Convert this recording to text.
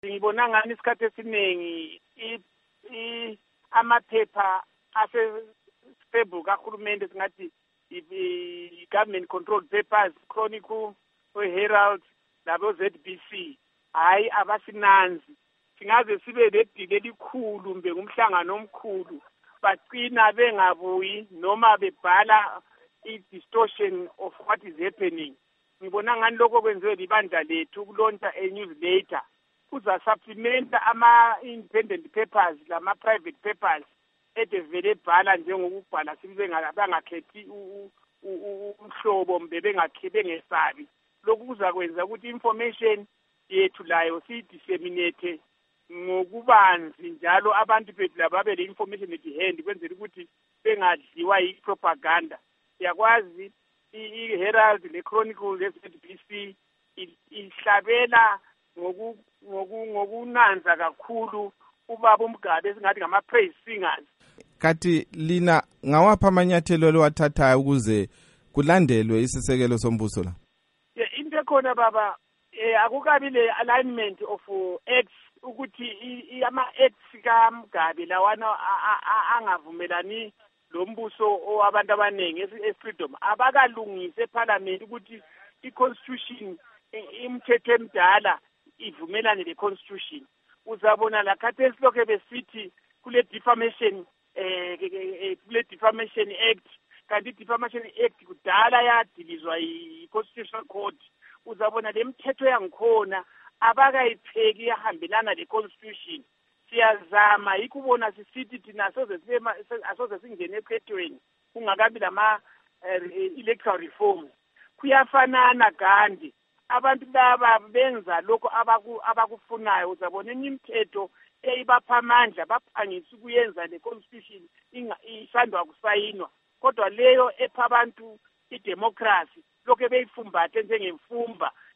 ngibona ngani isikhathi esiningi amaphepha asestable kahulumende singathi i-government controlled papers, Chronicle, Herald, labo ZBC, hayi abasinanzi. Singaze sibe nedile elikhulu mbe ngumhlangano omkhulu, bagcina bengabuyi noma bebhala i-distortion of what is happening. Ngibona ngani lokho kwenziwe libandla lethu ukulontsha e-newsletter. Kuza supplementa ama-independent papers lama-private papers edevele bhala njengokubhala sibe bangakhethi umhlobo mbe bengesabi. Lokhu kuzakwenza ukuthi information yethu layo siyidisseminate ngokubanzi njalo abantu bethu lababe le information at hand kwenzela ukuthi bengadliwa yi-propaganda. Siyakwazi i-Herald le-Chronicle le-ZBC ihlabela ngokunanza kakhulu ubaba uMgabe esingathi ngama-praise singers. Kathi lina ngawapha amanyathelo owathathayo ukuze kulandelwe isisekelo sombuso la? Into ekhona baba akukabi le alignment of acts ukuthi ama-acts kaMgabe lawana angavumelani lombuso owabantu abaningi e-freedom abakalungise eParliament ukuthi i-constitution imithetho emidala ivumelane le-constitution. Uzabona la khathesi lokho besithi kule defamation act, kanti i-defamation act kudala yadilizwa yi-constitutional court. Uzabona le mithetho yangikhona abakayipheki yahambelana le-constitution. Siyazama ikubona sisithi thina asoze singene ephethweni kungakabi lama-electoral reforms. Kuyafanana Gandhi, abantu laba benza lokho abakufunayo. Uzabona imithetho eyibapha amandla baphangisa ukuyenza le-constitution isandwa kusayinwa, kodwa leyo epha abantu i-democracy lokho beyifumbathe njengemfumba